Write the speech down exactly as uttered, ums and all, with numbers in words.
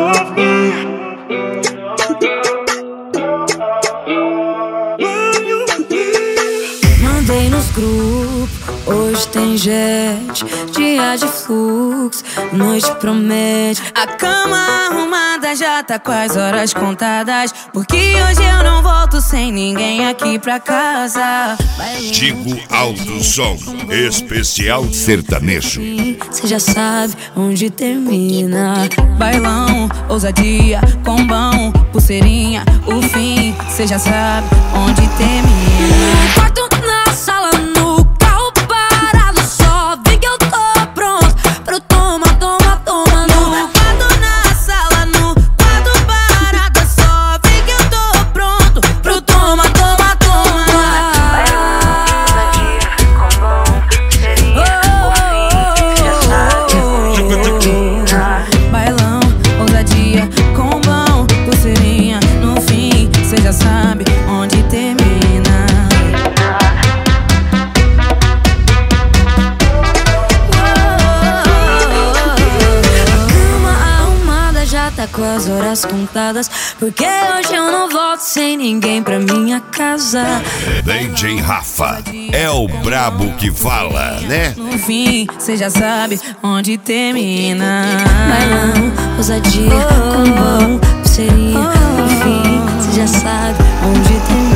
Mandei nos grupos, hoje tem jet, dia de fluxo, noite promete. A cama arrumada já tá com as horas contadas, porque hoje eu não volto sem ninguém aqui pra casa. Tigo Alto Som, especial sertanejo. Cê já sabe onde termina. Bailão, ousadia, combão, pulseirinha, o fim. Cê já sabe onde termina. Quarto na sala, no carro parado, só vem que eu tô pronto pro toma, toma, toma. No quarto na sala, no quarto parado, só vem que eu tô pronto pro toma, toma, toma. Bailão, ousadia, combão, pulseirinha, no fim, cê já sabe onde termina. Tá com as horas contadas, porque hoje eu não volto sem ninguém pra minha casa. D J Rafa é o brabo que fala, né? No fim, cê já sabe onde termina. Bailão, ousadia, combão, pulseirinha, no fim, cê já sabe onde termina.